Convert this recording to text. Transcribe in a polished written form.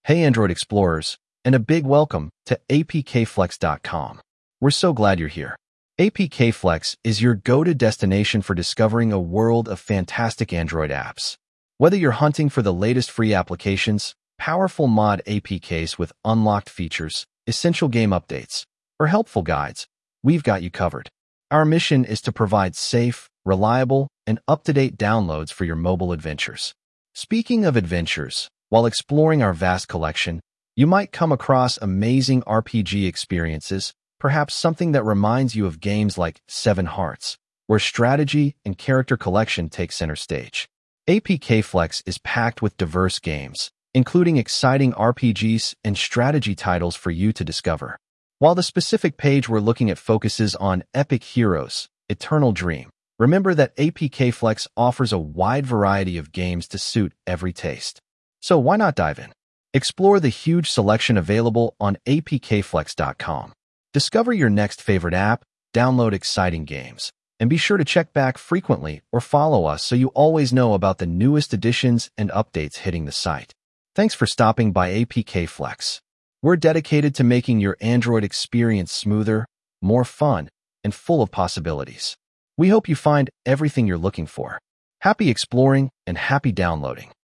Hey Android Explorers, and a big welcome to apkflex.com. We're so glad you're here. APKFlex is your go-to destination for discovering a world of fantastic Android apps. Whether you're hunting for the latest free applications, powerful mod APKs with unlocked features, essential game updates, or helpful guides, we've got you covered. Our mission is to provide safe, reliable, and up-to-date downloads for your mobile adventures. Speaking of adventures, while exploring our vast collection, you might come across amazing RPG experiences, perhaps something that reminds you of games like Seven Hearts, where strategy and character collection take center stage. APKFlex is packed with diverse games, including exciting RPGs and strategy titles for you to discover. While the specific page we're looking at focuses on Epic Heroes, Eternal Dream, remember that APKFlex offers a wide variety of games to suit every taste. So why not dive in? Explore the huge selection available on apkflex.com. Discover your next favorite app, download exciting games, and be sure to check back frequently or follow us so you always know about the newest additions and updates hitting the site. Thanks for stopping by APKFlex. We're dedicated to making your Android experience smoother, more fun, and full of possibilities. We hope you find everything you're looking for. Happy exploring and happy downloading.